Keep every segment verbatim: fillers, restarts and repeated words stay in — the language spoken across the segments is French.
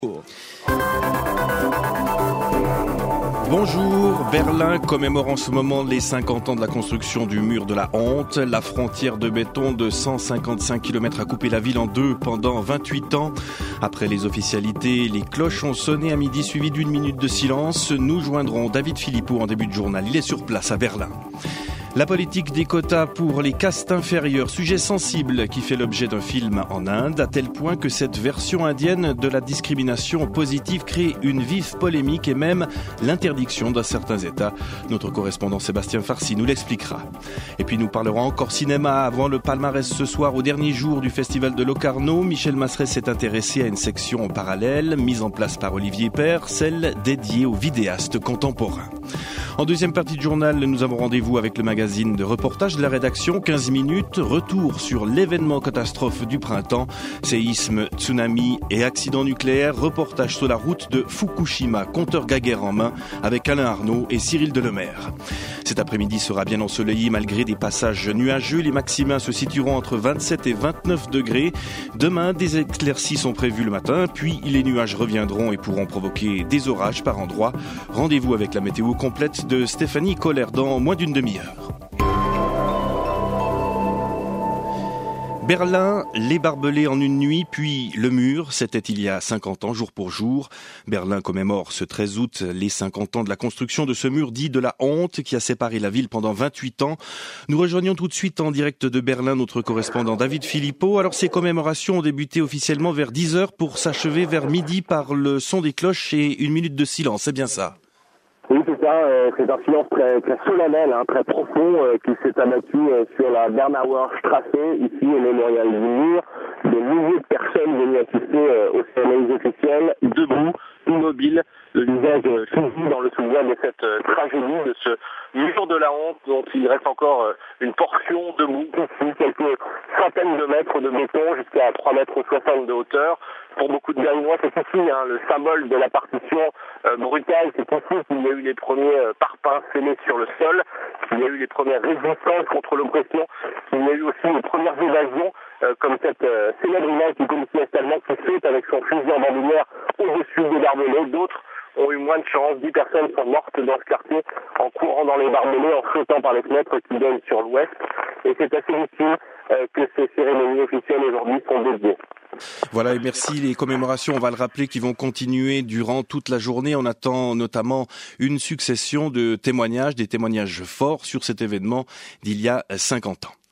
Bonjour, Berlin commémore en ce moment les cinquante ans de la construction du mur de la honte. La frontière de béton de cent cinquante-cinq kilomètres a coupé la ville en deux pendant vingt-huit ans. Après les officialités, les cloches ont sonné à midi suivi d'une minute de silence. Nous joindrons David Philippot en début de journal. Il est sur place à Berlin. La politique des quotas pour les castes inférieures, sujet sensible qui fait l'objet d'un film en Inde, à tel point que cette version indienne de la discrimination positive crée une vive polémique et même l'interdiction dans certains États. Notre correspondant Sébastien Farcy nous l'expliquera. Et puis nous parlerons encore cinéma avant le palmarès ce soir au dernier jour du festival de Locarno. Michel Masseret s'est intéressé à une section en parallèle mise en place par Olivier Père, celle dédiée aux vidéastes contemporains. En deuxième partie de journal, nous avons rendez-vous avec le magazine de reportage de la rédaction, quinze minutes, retour sur l'événement catastrophe du printemps, séisme, tsunami et accident nucléaire, reportage sur la route de Fukushima, compteur Geiger en main, avec Alain Arnaud et Cyril Delemaire. Cet après-midi sera bien ensoleillé malgré des passages nuageux, les maxima se situeront entre vingt-sept et vingt-neuf degrés. Demain, des éclaircies sont prévues le matin, puis les nuages reviendront et pourront provoquer des orages par endroits. Rendez-vous avec la météo complète de Stéphanie Kohler dans moins d'une demi-heure. Berlin, les barbelés en une nuit, puis le mur, c'était il y a cinquante ans, jour pour jour. Berlin commémore ce treize août les cinquante ans de la construction de ce mur dit de la honte qui a séparé la ville pendant vingt-huit ans. Nous rejoignons tout de suite en direct de Berlin notre correspondant David Philippot. Alors ces commémorations ont débuté officiellement vers dix heures pour s'achever vers midi par le son des cloches et une minute de silence, c'est bien ça? Oui, c'est ça. Euh, c'est un silence très, très solennel, hein, très profond, euh, qui s'est abattu euh, sur la Bernauer Straße, ici au mémorial du mur. Des milliers de personnes venues assister euh, aux cérémonies officielles, debout, immobiles, le visage euh, figé dans le souvenir de cette euh, tragédie, de ce mur de la honte dont il reste encore euh, une portion debout, ici, quelques centaines de mètres de béton jusqu'à trois mètres soixante de hauteur. Pour beaucoup de Berlinois, c'est ici hein, le symbole de la partition euh, brutale. C'est ici qu'il y a eu les premiers euh, parpaings scellés sur le sol, qu'il y a eu les premières résistances contre l'oppression, qu'il y a eu aussi les premières évasions, euh, comme cette euh, célèbre image du policier allemand qui saute avec son fusil en bandoulière au-dessus des barbelés. D'autres ont eu moins de chance. Dix personnes sont mortes dans ce quartier en courant dans les barbelés, en sautant par les fenêtres qui donnent sur l'ouest. Et c'est à ces victimes euh, que ces cérémonies officielles aujourd'hui sont dédiées. Voilà, et merci. Les commémorations, on va le rappeler, qui vont continuer durant toute la journée. On attend notamment une succession de témoignages, des témoignages forts sur cet événement d'il y a cinquante ans.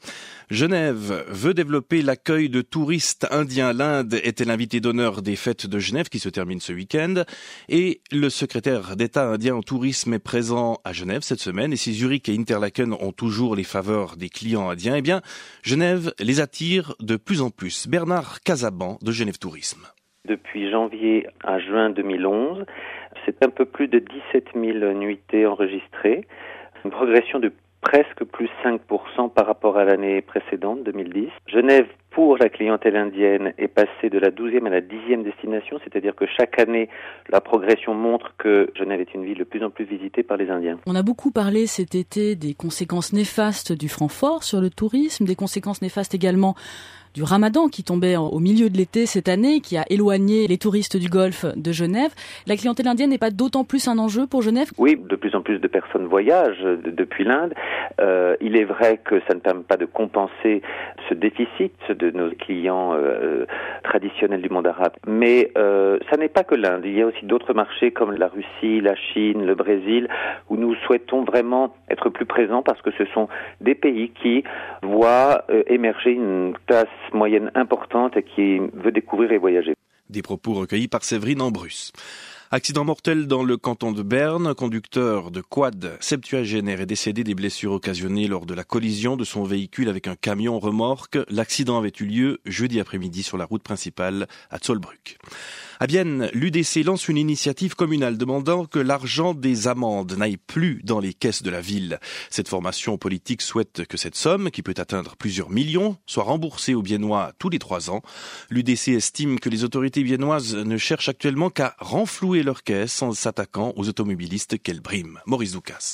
Genève veut développer l'accueil de touristes indiens. L'Inde était l'invité d'honneur des fêtes de Genève qui se terminent ce week-end. Et le secrétaire d'État indien au tourisme est présent à Genève cette semaine. Et si Zurich et Interlaken ont toujours les faveurs des clients indiens, eh bien, Genève les attire de plus en plus. Bernard Casaban de Genève Tourisme. Depuis janvier à juin deux mille onze, c'est un peu plus de dix-sept mille nuitées enregistrées. Une progression de presque plus cinq pour cent par rapport à l'année précédente, deux mille dix. Genève, pour la clientèle indienne, est passée de la douzième à la dixième destination, c'est-à-dire que chaque année, la progression montre que Genève est une ville de plus en plus visitée par les Indiens. On a beaucoup parlé cet été des conséquences néfastes du franc fort sur le tourisme, des conséquences néfastes également du Ramadan qui tombait au milieu de l'été cette année, qui a éloigné les touristes du Golfe de Genève. La clientèle indienne n'est pas d'autant plus un enjeu pour Genève? Oui, de plus en plus de personnes voyagent de, depuis l'Inde. Euh, il est vrai que ça ne permet pas de compenser ce déficit de nos clients euh, traditionnels du monde arabe. Mais euh, ça n'est pas que l'Inde. Il y a aussi d'autres marchés comme la Russie, la Chine, le Brésil, où nous souhaitons vraiment être plus présents parce que ce sont des pays qui voient euh, émerger une classe moyenne importante et qui veut découvrir et voyager. Des propos recueillis par Séverine Ambrus. Accident mortel dans le canton de Berne. Un conducteur de quad septuagénaire est décédé des blessures occasionnées lors de la collision de son véhicule avec un camion remorque. L'accident avait eu lieu jeudi après-midi sur la route principale à Zollbrück. À Bienne, l'U D C lance une initiative communale demandant que l'argent des amendes n'aille plus dans les caisses de la ville. Cette formation politique souhaite que cette somme, qui peut atteindre plusieurs millions, soit remboursée aux Biennois tous les trois ans. L'U D C estime que les autorités biennoises ne cherchent actuellement qu'à renflouer leurs caisses en s'attaquant aux automobilistes qu'elles briment. Maurice Doukas.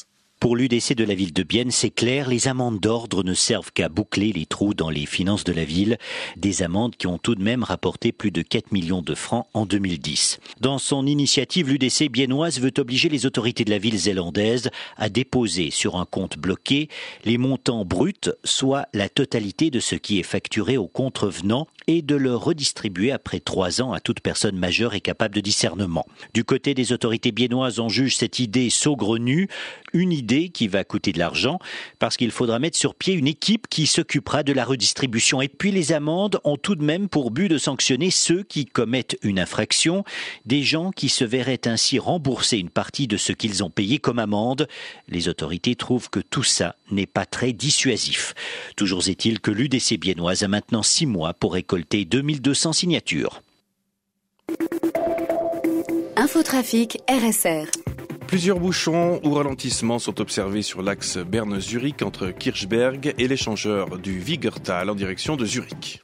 Pour l'U D C de la ville de Bienne, c'est clair, les amendes d'ordre ne servent qu'à boucler les trous dans les finances de la ville. Des amendes qui ont tout de même rapporté plus de quatre millions de francs en deux mille dix. Dans son initiative, l'U D C biennoise veut obliger les autorités de la ville zélandaise à déposer sur un compte bloqué les montants bruts, soit la totalité de ce qui est facturé aux contrevenants, et de le redistribuer après trois ans à toute personne majeure et capable de discernement. Du côté des autorités biennoises, on juge cette idée saugrenue, une idée qui va coûter de l'argent parce qu'il faudra mettre sur pied une équipe qui s'occupera de la redistribution. Et puis les amendes ont tout de même pour but de sanctionner ceux qui commettent une infraction, des gens qui se verraient ainsi rembourser une partie de ce qu'ils ont payé comme amende. Les autorités trouvent que tout ça n'est pas très dissuasif. Toujours est-il que l'U D C biennoise a maintenant six mois pour récolter deux mille deux cents signatures. Infotrafic R S R. Plusieurs bouchons ou ralentissements sont observés sur l'axe Berne-Zurich entre Kirchberg et l'échangeur du Wiegertal en direction de Zurich.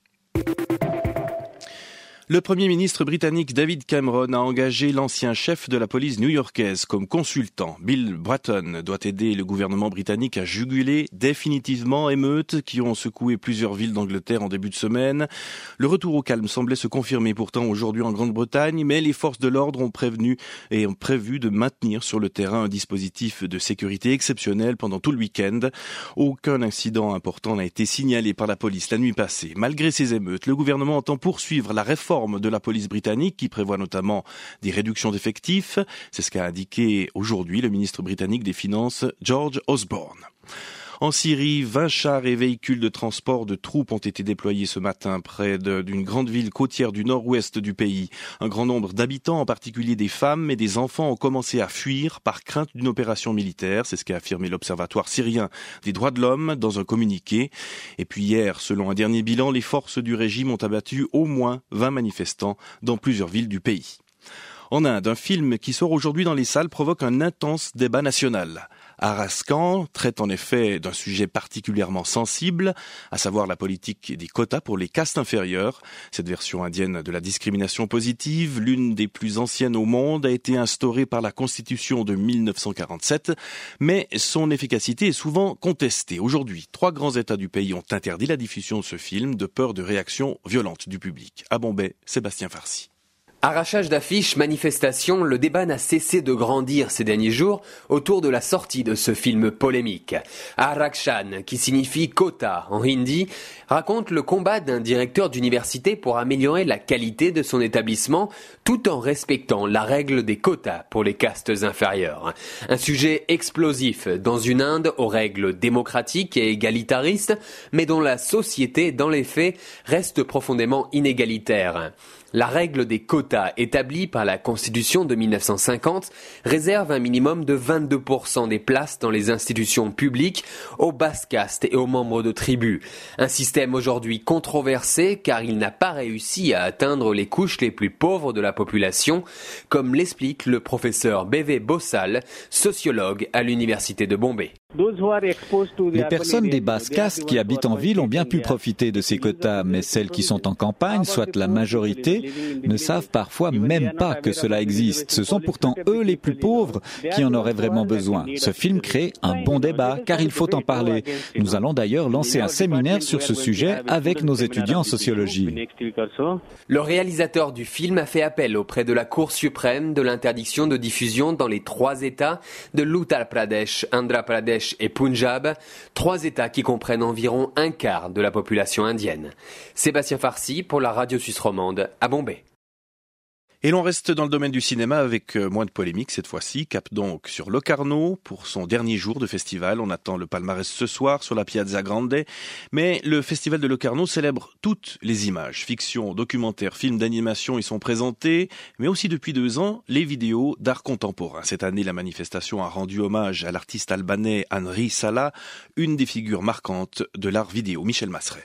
Le Premier ministre britannique David Cameron a engagé l'ancien chef de la police new-yorkaise comme consultant. Bill Bratton doit aider le gouvernement britannique à juguler définitivement émeutes qui ont secoué plusieurs villes d'Angleterre en début de semaine. Le retour au calme semblait se confirmer pourtant aujourd'hui en Grande-Bretagne, mais les forces de l'ordre ont prévenu et ont prévu de maintenir sur le terrain un dispositif de sécurité exceptionnel pendant tout le week-end. Aucun incident important n'a été signalé par la police la nuit passée. Malgré ces émeutes, le gouvernement entend poursuivre la réforme de la police britannique qui prévoit notamment des réductions d'effectifs. C'est ce qu'a indiqué aujourd'hui le ministre britannique des Finances, George Osborne. En Syrie, vingt chars et véhicules de transport de troupes ont été déployés ce matin près de, d'une grande ville côtière du nord-ouest du pays. Un grand nombre d'habitants, en particulier des femmes et des enfants, ont commencé à fuir par crainte d'une opération militaire. C'est ce qu'a affirmé l'Observatoire syrien des droits de l'homme dans un communiqué. Et puis hier, selon un dernier bilan, les forces du régime ont abattu au moins vingt manifestants dans plusieurs villes du pays. En Inde, un film qui sort aujourd'hui dans les salles provoque un intense débat national. Aras Khan traite en effet d'un sujet particulièrement sensible, à savoir la politique des quotas pour les castes inférieures. Cette version indienne de la discrimination positive, l'une des plus anciennes au monde, a été instaurée par la Constitution de mille neuf cent quarante-sept, mais son efficacité est souvent contestée. Aujourd'hui, trois grands États du pays ont interdit la diffusion de ce film de peur de réactions violentes du public. À Bombay, Sébastien Farsi. Arrachage d'affiches, manifestations, le débat n'a cessé de grandir ces derniers jours autour de la sortie de ce film polémique. Arakshan, qui signifie quota en hindi, raconte le combat d'un directeur d'université pour améliorer la qualité de son établissement tout en respectant la règle des quotas pour les castes inférieures. Un sujet explosif dans une Inde aux règles démocratiques et égalitaristes, mais dont la société, dans les faits, reste profondément inégalitaire. La règle des quotas établie par la Constitution de mille neuf cent cinquante réserve un minimum de vingt-deux pour cent des places dans les institutions publiques aux basses castes et aux membres de tribus. Un système aujourd'hui controversé car il n'a pas réussi à atteindre les couches les plus pauvres de la population, comme l'explique le professeur B V Bossal, sociologue à l'université de Bombay. Les personnes des basses castes qui habitent en ville ont bien pu profiter de ces quotas, mais celles qui sont en campagne, soit la majorité, ne savent parfois même pas que cela existe. Ce sont pourtant eux les plus pauvres qui en auraient vraiment besoin. Ce film crée un bon débat, car il faut en parler. Nous allons d'ailleurs lancer un séminaire sur ce sujet avec nos étudiants en sociologie. Le réalisateur du film a fait appel auprès de la Cour suprême de l'interdiction de diffusion dans les trois États de l'Uttar Pradesh, Andhra Pradesh et Punjab, trois États qui comprennent environ un quart de la population indienne. Sébastien Farsi pour la radio suisse romande à Bombay. Et l'on reste dans le domaine du cinéma avec moins de polémique cette fois-ci. Cap donc sur Locarno pour son dernier jour de festival. On attend le palmarès ce soir sur la Piazza Grande. Mais le festival de Locarno célèbre toutes les images. Fiction, documentaires, films d'animation y sont présentés. Mais aussi depuis deux ans, les vidéos d'art contemporain. Cette année, la manifestation a rendu hommage à l'artiste albanais Henri Sala, une des figures marquantes de l'art vidéo. Michel Masseret.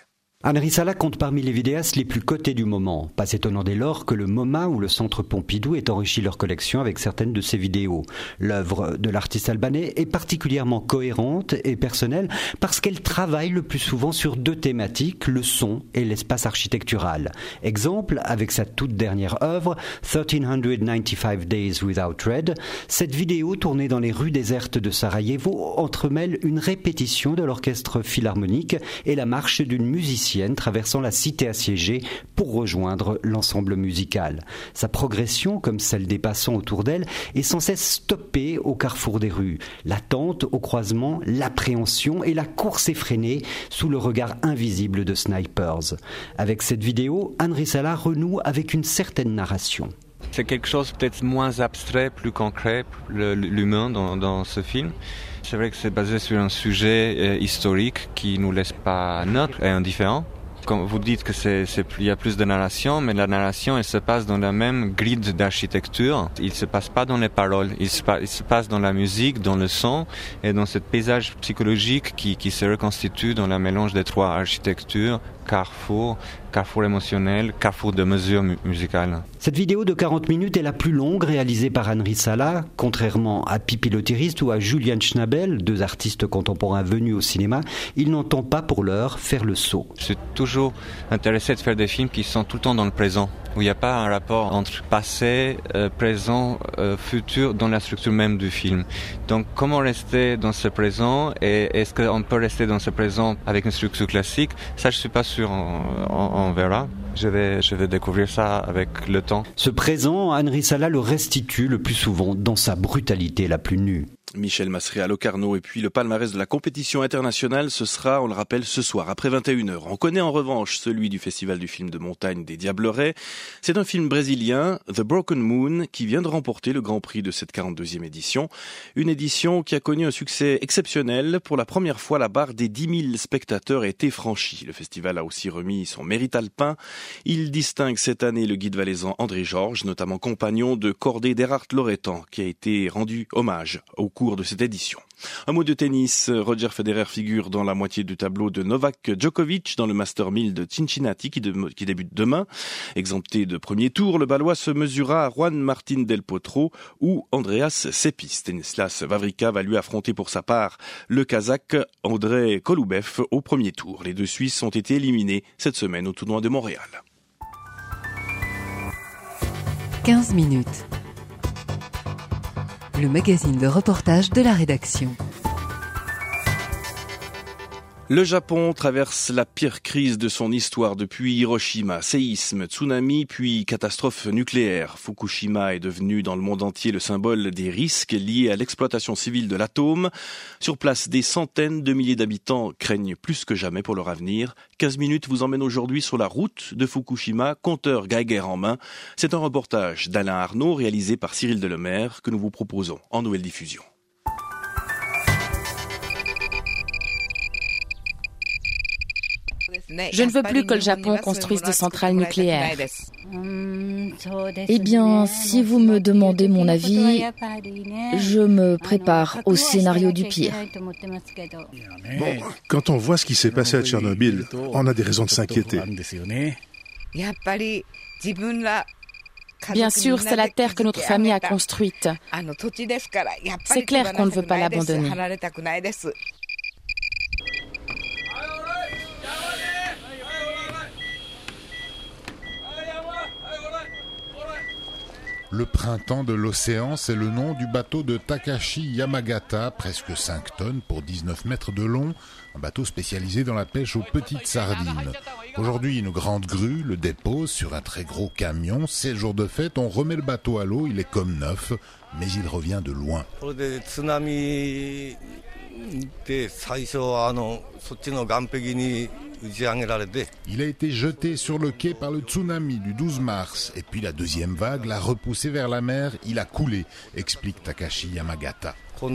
Henri Sala compte parmi les vidéastes les plus cotés du moment. Pas étonnant dès lors que le MoMA ou le Centre Pompidou ait enrichi leur collection avec certaines de ses vidéos. L'œuvre de l'artiste albanais est particulièrement cohérente et personnelle parce qu'elle travaille le plus souvent sur deux thématiques, le son et l'espace architectural. Exemple, avec sa toute dernière œuvre, mille trois cent quatre-vingt-quinze Days Without Red, cette vidéo tournée dans les rues désertes de Sarajevo entremêle une répétition de l'orchestre philharmonique et la marche d'une musicienne traversant la cité assiégée pour rejoindre l'ensemble musical. Sa progression, comme celle des passants autour d'elle, est sans cesse stoppée au carrefour des rues. L'attente au croisement, l'appréhension et la course effrénée sous le regard invisible de snipers. Avec cette vidéo, Henri Sala renoue avec une certaine narration. C'est quelque chose peut-être moins abstrait, plus concret, le, l'humain dans, dans ce film. C'est vrai que c'est basé sur un sujet euh, historique qui nous laisse pas neutres et indifférents. Quand vous dites que c'est, c'est, il y a plus de narration, mais la narration, elle se passe dans la même grille d'architecture. Il se passe pas dans les paroles, il se, il se passe dans la musique, dans le son et dans ce paysage psychologique qui, qui se reconstitue dans le mélange des trois architectures, carrefour, carrefour émotionnel, carrefour de mesures mu- musicales. Cette vidéo de quarante minutes est la plus longue réalisée par Henri Sala, contrairement à Pippi le Tiriste ou à Julian Schnabel, deux artistes contemporains venus au cinéma. Il n'entend pas pour l'heure faire le saut. Je suis toujours intéressé de faire des films qui sont tout le temps dans le présent, où il n'y a pas un rapport entre passé, euh, présent, euh, futur dans la structure même du film. Donc comment rester dans ce présent et est-ce qu'on peut rester dans ce présent avec une structure classique? Ça, je suis pas sûr, on, on, on verra. Je vais, je vais découvrir ça avec le temps. Ce présent, Henri Sala le restitue le plus souvent dans sa brutalité la plus nue. Michel Masseria à Locarno. Et puis le palmarès de la compétition internationale, ce sera, on le rappelle, ce soir, après vingt et une heures. On connaît en revanche celui du Festival du film de montagne des Diablerets. C'est un film brésilien, The Broken Moon, qui vient de remporter le Grand Prix de cette quarante-deuxième édition. Une édition qui a connu un succès exceptionnel. Pour la première fois, la barre des dix mille spectateurs a été franchie. Le festival a aussi remis son mérite alpin. Il distingue cette année le guide valaisan André Georges, notamment compagnon de cordée d'Erhard Loretan, qui a été rendu hommage au cours de cette édition. Un mot de tennis, Roger Federer figure dans la moitié du tableau de Novak Djokovic dans le Master mille de Cincinnati qui, de, qui débute demain. Exempté de premier tour, le Balois se mesurera à Juan Martín del Potro ou Andreas Sepis. Stanislas Wawrinka va lui affronter pour sa part le Kazakh Andrei Koloubev au premier tour. Les deux Suisses ont été éliminés cette semaine au tournoi de Montréal. quinze minutes. Le magazine de reportage de la rédaction. Le Japon traverse la pire crise de son histoire depuis Hiroshima. Séisme, tsunami, puis catastrophe nucléaire. Fukushima est devenu dans le monde entier le symbole des risques liés à l'exploitation civile de l'atome. Sur place, des centaines de milliers d'habitants craignent plus que jamais pour leur avenir. quinze minutes vous emmène aujourd'hui sur la route de Fukushima, compteur Geiger en main. C'est un reportage d'Alain Arnaud réalisé par Cyril Delemaire que nous vous proposons en nouvelle diffusion. Je ne veux plus que le Japon construise des centrales nucléaires. Eh bien, si vous me demandez mon avis, je me prépare au scénario du pire. Bon, quand on voit ce qui s'est passé à Tchernobyl, on a des raisons de s'inquiéter. Bien sûr, c'est la terre que notre famille a construite. C'est clair qu'on ne veut pas l'abandonner. Le printemps de l'océan, c'est le nom du bateau de Takashi Yamagata, presque cinq tonnes pour dix-neuf mètres de long, un bateau spécialisé dans la pêche aux petites sardines. Aujourd'hui, une grande grue le dépose sur un très gros camion. C'est le jour de fête, on remet le bateau à l'eau, il est comme neuf, mais il revient de loin. Il a été jeté sur le quai par le tsunami du douze mars. Et puis la deuxième vague l'a repoussé vers la mer. Il a coulé, explique Takashi Yamagata.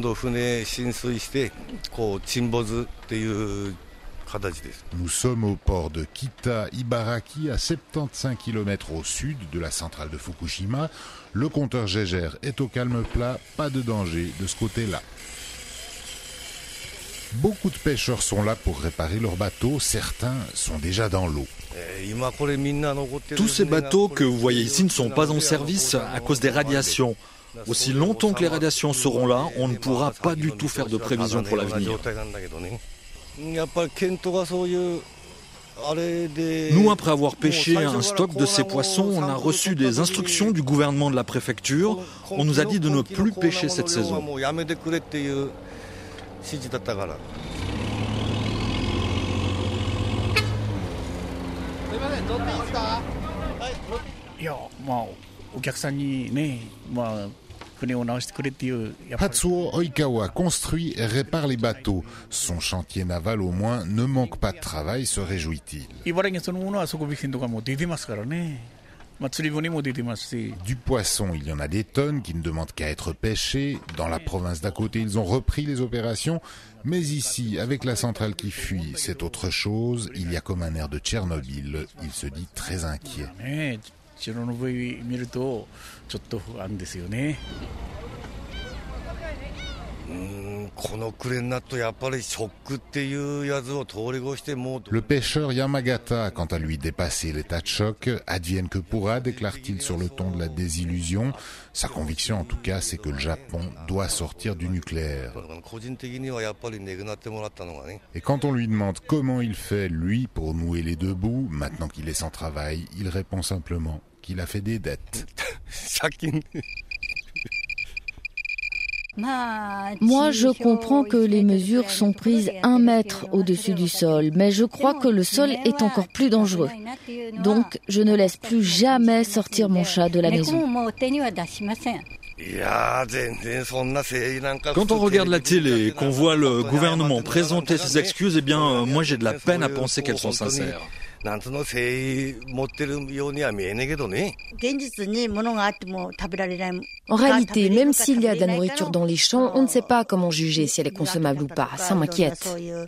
Nous sommes au port de Kita Ibaraki, à soixante-quinze kilomètres au sud de la centrale de Fukushima. Le compteur Geiger est au calme plat, pas de danger de ce côté-là. Beaucoup de pêcheurs sont là pour réparer leurs bateaux, certains sont déjà dans l'eau. Tous ces bateaux que vous voyez ici ne sont pas en service à cause des radiations. Aussi longtemps que les radiations seront là, on ne pourra pas du tout faire de prévisions pour l'avenir. Nous, après avoir pêché un stock de ces poissons, on a reçu des instructions du gouvernement de la préfecture. On nous a dit de ne plus pêcher cette saison. Hatsuo Oikawa construit et répare les bateaux. Son chantier naval au moins ne manque pas de travail, se réjouit-il. Du poisson, il y en a des tonnes qui ne demandent qu'à être pêchées. Dans la province d'à côté, ils ont repris les opérations. Mais ici, avec la centrale qui fuit, c'est autre chose. Il y a comme un air de Tchernobyl. Il se dit très inquiet. Le pêcheur Yamagata a quant à lui dépassé l'état de choc. Advienne que pourra, déclare-t-il sur le ton de la désillusion. Sa conviction en tout cas, c'est que le Japon doit sortir du nucléaire. Et quand on lui demande comment il fait, lui, pour nouer les deux bouts, maintenant qu'il est sans travail, il répond simplement qu'il a fait des dettes. Moi, je comprends que les mesures sont prises un mètre au-dessus du sol, mais je crois que le sol est encore plus dangereux. Donc, je ne laisse plus jamais sortir mon chat de la maison. Quand on regarde la télé et qu'on voit le gouvernement présenter ses excuses, eh bien, euh, moi j'ai de la peine à penser qu'elles sont sincères. En réalité, même s'il y a de la nourriture dans les champs, on ne sait pas comment juger si elle est consommable ou pas. Ça m'inquiète.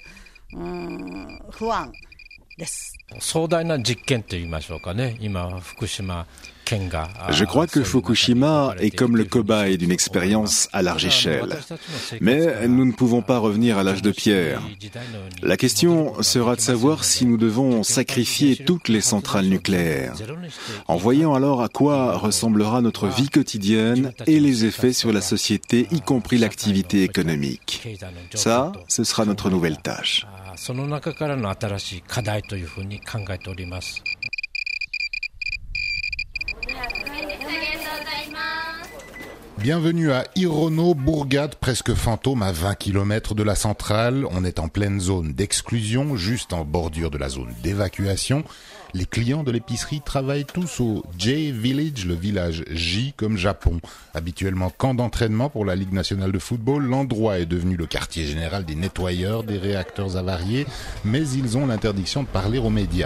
Je crois que Fukushima est comme le cobaye d'une expérience à large échelle. Mais nous ne pouvons pas revenir à l'âge de pierre. La question sera de savoir si nous devons sacrifier toutes les centrales nucléaires, en voyant alors à quoi ressemblera notre vie quotidienne et les effets sur la société, y compris l'activité économique. Ça, ce sera notre nouvelle tâche. Bienvenue à Hirono, bourgade presque fantôme à vingt kilomètres de la centrale. On est en pleine zone d'exclusion, juste en bordure de la zone d'évacuation. Les clients de l'épicerie travaillent tous au J-Village, le village J comme Japon. Habituellement camp d'entraînement pour la Ligue nationale de football, l'endroit est devenu le quartier général des nettoyeurs, des réacteurs avariés, mais ils ont l'interdiction de parler aux médias.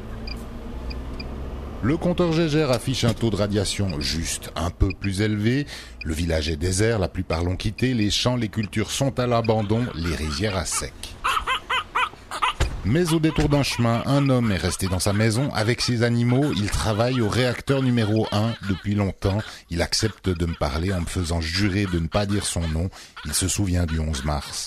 Le compteur Gégère affiche un taux de radiation juste un peu plus élevé. Le village est désert, la plupart l'ont quitté, les champs, les cultures sont à l'abandon, les rizières à sec. Mais au détour d'un chemin, un homme est resté dans sa maison avec ses animaux. Il travaille au réacteur numéro un depuis longtemps. Il accepte de me parler en me faisant jurer de ne pas dire son nom. Il se souvient du onze mars.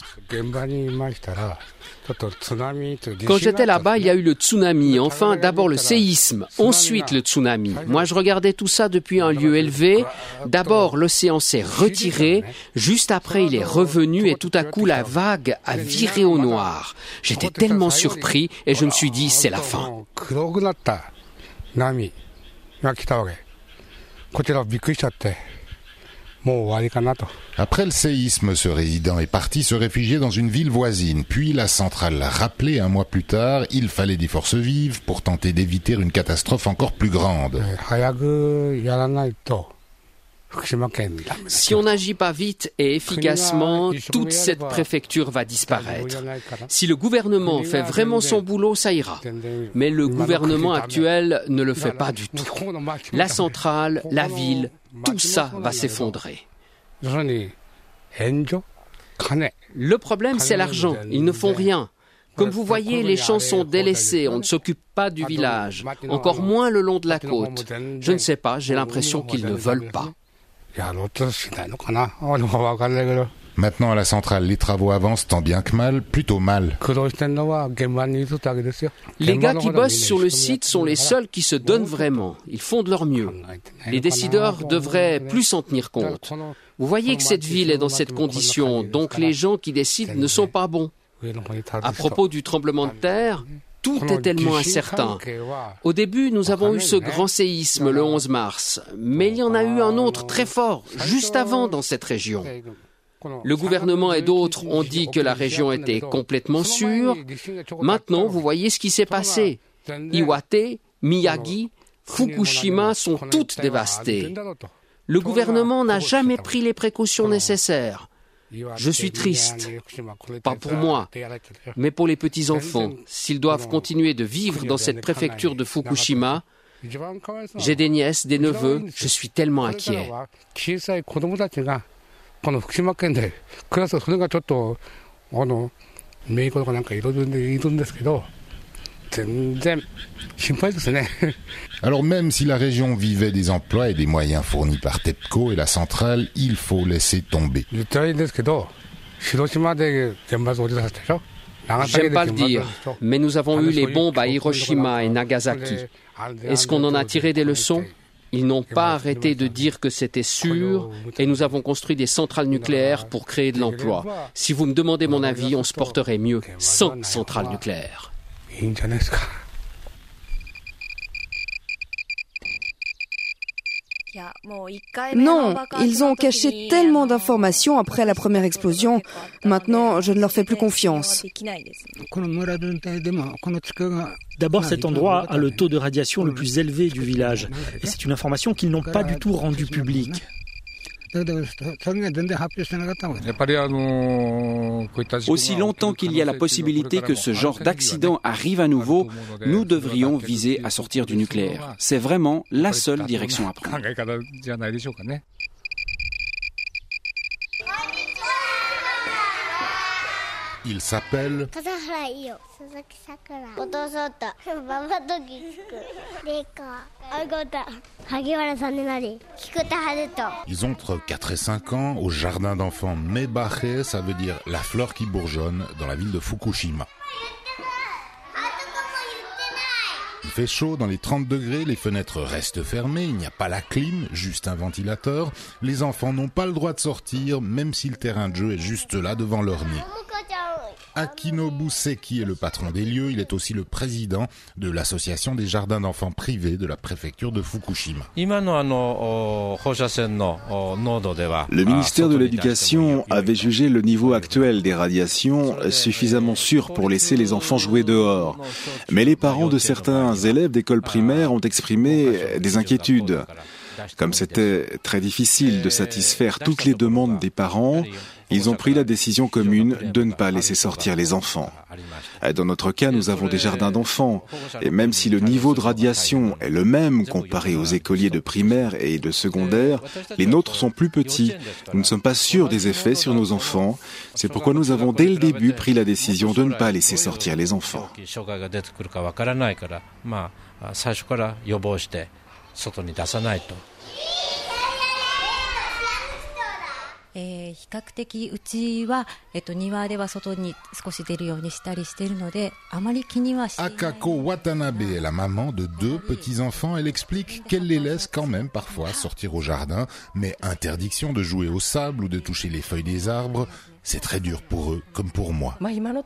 Quand j'étais là-bas, il y a eu le tsunami. Enfin, d'abord le séisme, ensuite le tsunami. Moi, je regardais tout ça depuis un lieu élevé. D'abord, l'océan s'est retiré. Juste après, il est revenu et tout à coup, la vague a viré au noir. J'étais tellement surpris et je me suis dit, c'est la fin. Après le séisme, ce résident est parti se réfugier dans une ville voisine. Puis la centrale l'a rappelé un mois plus tard. Il fallait des forces vives pour tenter d'éviter une catastrophe encore plus grande. Si on n'agit pas vite et efficacement, toute cette préfecture va disparaître. Si le gouvernement fait vraiment son boulot, ça ira. Mais le gouvernement actuel ne le fait pas du tout. La centrale, la ville, tout ça va s'effondrer. Le problème, c'est l'argent. Ils ne font rien. Comme vous voyez, les champs sont délaissés, on ne s'occupe pas du village, encore moins le long de la côte. Je ne sais pas, j'ai l'impression qu'ils ne veulent pas. Maintenant, à la centrale, les travaux avancent tant bien que mal, plutôt mal. Les gars qui bossent sur le site sont les seuls qui se donnent vraiment. Ils font de leur mieux. Les décideurs devraient plus s'en tenir compte. Vous voyez que cette ville est dans cette condition, donc les gens qui décident ne sont pas bons. À propos du tremblement de terre, tout est tellement incertain. Au début, nous avons eu ce grand séisme le onze mars, mais il y en a eu un autre très fort, juste avant dans cette région. Le gouvernement et d'autres ont dit que la région était complètement sûre. Maintenant, vous voyez ce qui s'est passé. Iwate, Miyagi, Fukushima sont toutes dévastées. Le gouvernement n'a jamais pris les précautions nécessaires. Je suis triste, pas pour moi, mais pour les petits-enfants. S'ils doivent continuer de vivre dans cette préfecture de Fukushima, j'ai des nièces, des neveux, je suis tellement inquiet. Alors même si la région vivait des emplois et des moyens fournis par TEPCO et la centrale, il faut laisser tomber. J'aime pas le dire, mais nous avons eu les bombes à Hiroshima et Nagasaki. Est-ce qu'on en a tiré des leçons ? Ils n'ont pas arrêté de dire que c'était sûr et nous avons construit des centrales nucléaires pour créer de l'emploi. Si vous me demandez mon avis, on se porterait mieux sans centrales nucléaires. Non, ils ont caché tellement d'informations après la première explosion. Maintenant, je ne leur fais plus confiance. D'abord, cet endroit a le taux de radiation le plus élevé du village. Et c'est une information qu'ils n'ont pas du tout rendue publique. Aussi longtemps qu'il y a la possibilité que ce genre d'accident arrive à nouveau, nous devrions viser à sortir du nucléaire. C'est vraiment la seule direction à prendre. Il s'appelle Ils ont entre quatre et cinq ans au jardin d'enfants Mebahe, ça veut dire la fleur qui bourgeonne, dans la ville de Fukushima. Il fait chaud, dans les trente degrés, les fenêtres restent fermées, il n'y a pas la clim, juste un ventilateur. Les enfants n'ont pas le droit de sortir, même si le terrain de jeu est juste là devant leur nez. Akinobu Seki est le patron des lieux, il est aussi le président de l'association des jardins d'enfants privés de la préfecture de Fukushima. Le ministère de l'Éducation avait jugé le niveau actuel des radiations suffisamment sûr pour laisser les enfants jouer dehors. Mais les parents de certains élèves d'école primaire ont exprimé des inquiétudes. Comme c'était très difficile de satisfaire toutes les demandes des parents, ils ont pris la décision commune de ne pas laisser sortir les enfants. Dans notre cas, nous avons des jardins d'enfants, et même si le niveau de radiation est le même comparé aux écoliers de primaire et de secondaire, les nôtres sont plus petits. Nous ne sommes pas sûrs des effets sur nos enfants. C'est pourquoi nous avons dès le début pris la décision de ne pas laisser sortir les enfants. Akako Watanabe est la maman de deux petits-enfants. Elle explique qu'elle les laisse quand même parfois sortir au jardin, mais interdiction de jouer au sable ou de toucher les feuilles des arbres. C'est très dur pour eux, comme pour moi.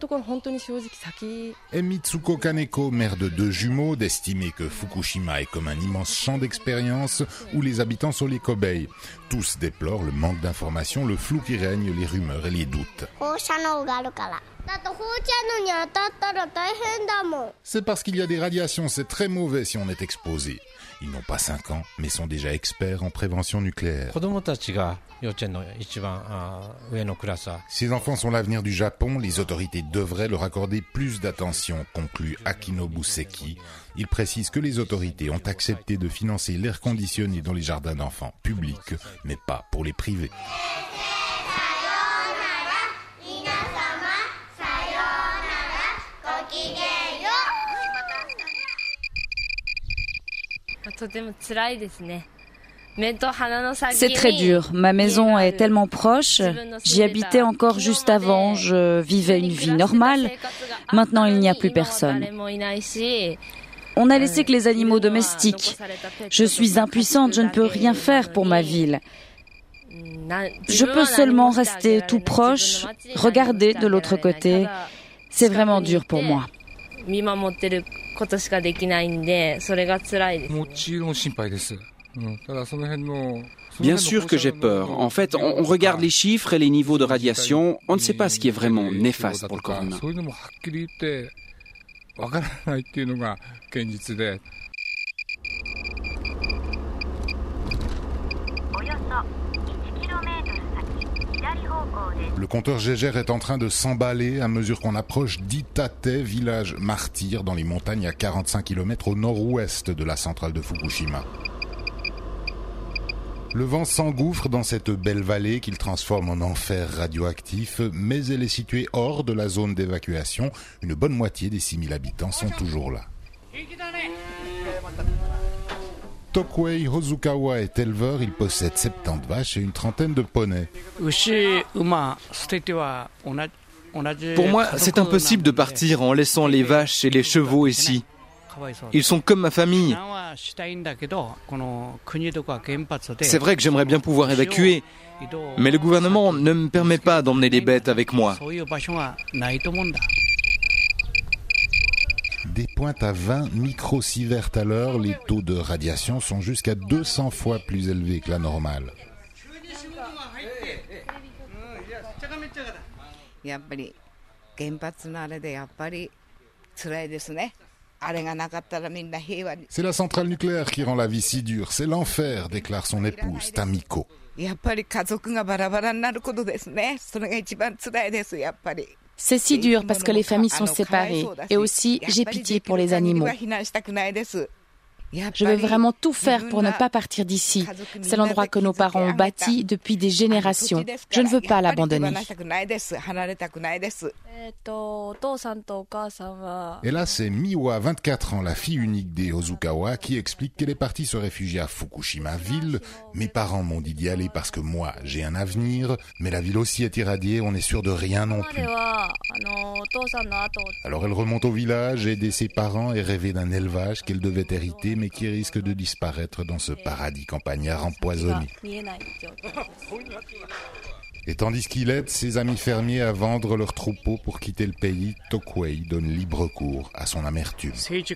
Et Mitsuko Kaneko, mère de deux jumeaux, d'estimer que Fukushima est comme un immense champ d'expérience où les habitants sont les cobayes. Tous déplorent le manque d'informations, le flou qui règne, les rumeurs et les doutes. C'est parce qu'il y a des radiations, c'est très mauvais si on est exposé. Ils n'ont pas cinq ans, mais sont déjà experts en prévention nucléaire. Ces enfants sont l'avenir du Japon, les autorités devraient leur accorder plus d'attention, conclut Akinobu Seki. Il précise que les autorités ont accepté de financer l'air conditionné dans les jardins d'enfants publics, mais pas pour les privés. とても辛いですね。 C'est très dur. Ma maison est tellement proche. J'y habitais encore juste avant. Je vivais une vie normale. Maintenant, il n'y a plus personne. On n'a laissé que les animaux domestiques. Je suis impuissante. Je ne peux rien faire pour ma ville. Je peux seulement rester tout proche, regarder de l'autre côté. C'est vraiment dur pour moi. Bien sûr que j'ai peur. En fait, on regarde les chiffres et les niveaux de radiation. On ne sait pas ce qui est vraiment néfaste pour le corps humain. Le compteur Gégère est en train de s'emballer à mesure qu'on approche d'Itate, village martyr dans les montagnes à quarante-cinq kilomètres au nord-ouest de la centrale de Fukushima. Le vent s'engouffre dans cette belle vallée qu'il transforme en enfer radioactif, mais elle est située hors de la zone d'évacuation. Une bonne moitié des six mille habitants sont toujours là. Tokuei Hozukawa est éleveur, il possède soixante-dix vaches et une trentaine de poneys. Pour moi, c'est impossible de partir en laissant les vaches et les chevaux ici. Ils sont comme ma famille. C'est vrai que j'aimerais bien pouvoir évacuer, mais le gouvernement ne me permet pas d'emmener les bêtes avec moi. Des pointes à vingt microsieverts à l'heure, les taux de radiation sont jusqu'à deux cents fois plus élevés que la normale. C'est la centrale nucléaire qui rend la vie si dure. C'est l'enfer, déclare son épouse, Tamiko. C'est si dur parce que les familles sont séparées. Et aussi, j'ai pitié pour les animaux. Je vais vraiment tout faire pour ne pas partir d'ici. C'est l'endroit que nos parents ont bâti depuis des générations. Je ne veux pas l'abandonner. Et là, c'est Miwa, vingt-quatre ans, la fille unique des Hozukawa, qui explique qu'elle est partie se réfugier à Fukushima ville. Mes parents m'ont dit d'y aller parce que moi, j'ai un avenir, mais la ville aussi est irradiée, on n'est sûr de rien non plus. Alors elle remonte au village, aider ses parents et rêver d'un élevage qu'elle devait hériter, mais qui risque de disparaître dans ce paradis campagnard empoisonné. Et tandis qu'il aide ses amis fermiers à vendre leurs troupeaux pour quitter le pays, Tokuei donne libre cours à son amertume.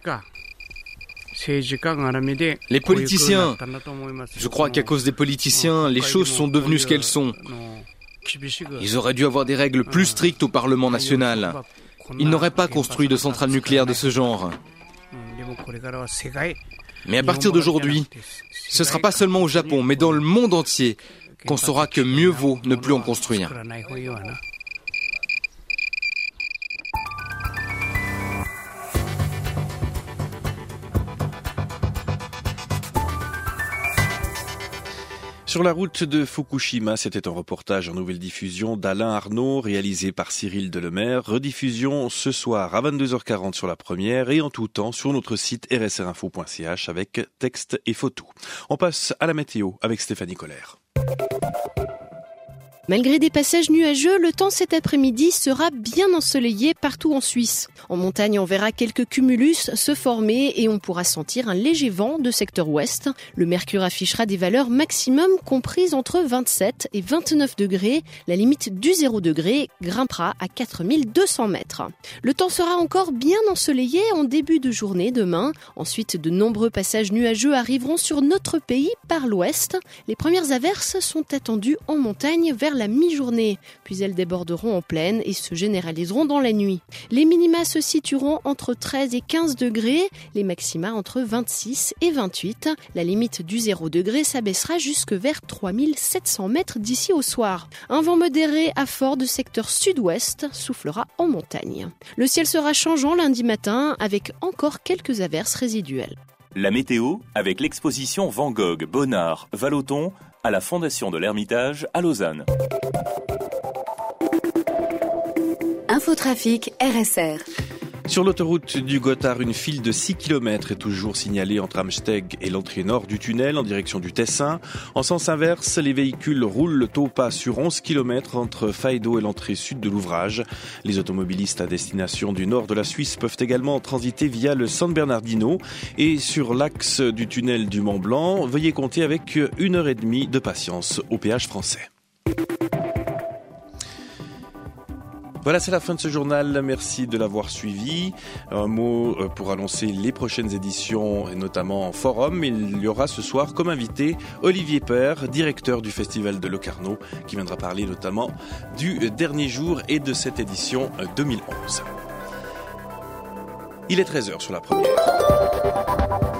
Les politiciens. Je crois qu'à cause des politiciens, les choses sont devenues ce qu'elles sont. Ils auraient dû avoir des règles plus strictes au Parlement national. Ils n'auraient pas construit de centrales nucléaires de ce genre. Mais à partir d'aujourd'hui, ce ne sera pas seulement au Japon, mais dans le monde entier, qu'on saura que mieux vaut ne plus en construire. Sur la route de Fukushima, c'était un reportage en nouvelle diffusion d'Alain Arnaud, réalisé par Cyril Delemaire. Rediffusion ce soir à vingt-deux heures quarante sur la première et en tout temps sur notre site r s r info point c h avec texte et photos. On passe à la météo avec Stéphanie Collère. Malgré des passages nuageux, le temps cet après-midi sera bien ensoleillé partout en Suisse. En montagne, on verra quelques cumulus se former et on pourra sentir un léger vent de secteur ouest. Le mercure affichera des valeurs maximum comprises entre vingt-sept et vingt-neuf degrés. La limite du zéro degré grimpera à quatre mille deux cents mètres. Le temps sera encore bien ensoleillé en début de journée demain. Ensuite, de nombreux passages nuageux arriveront sur notre pays par l'ouest. Les premières averses sont attendues en montagne vers la mi-journée, puis elles déborderont en plaine et se généraliseront dans la nuit. Les minima se situeront entre treize et quinze degrés, les maxima entre vingt-six et vingt-huit. La limite du zéro degré s'abaissera jusque vers trois mille sept cents mètres d'ici au soir. Un vent modéré à fort de secteur sud-ouest soufflera en montagne. Le ciel sera changeant lundi matin avec encore quelques averses résiduelles. La météo avec l'exposition Van Gogh, Bonnard, Vallotton à la Fondation de l'Ermitage à Lausanne. Infotrafic R S R. Sur l'autoroute du Gothard, une file de six kilomètres est toujours signalée entre Amsteg et l'entrée nord du tunnel en direction du Tessin. En sens inverse, les véhicules roulent au pas sur onze kilomètres entre Faido et l'entrée sud de l'ouvrage. Les automobilistes à destination du nord de la Suisse peuvent également transiter via le San Bernardino. Et sur l'axe du tunnel du Mont Blanc, veuillez compter avec une heure et demie de patience au péage français. Voilà, c'est la fin de ce journal. Merci de l'avoir suivi. Un mot pour annoncer les prochaines éditions, et notamment en forum. Il y aura ce soir comme invité Olivier Père, directeur du Festival de Locarno, qui viendra parler notamment du dernier jour et de cette édition deux mille onze. Il est treize heures sur la première.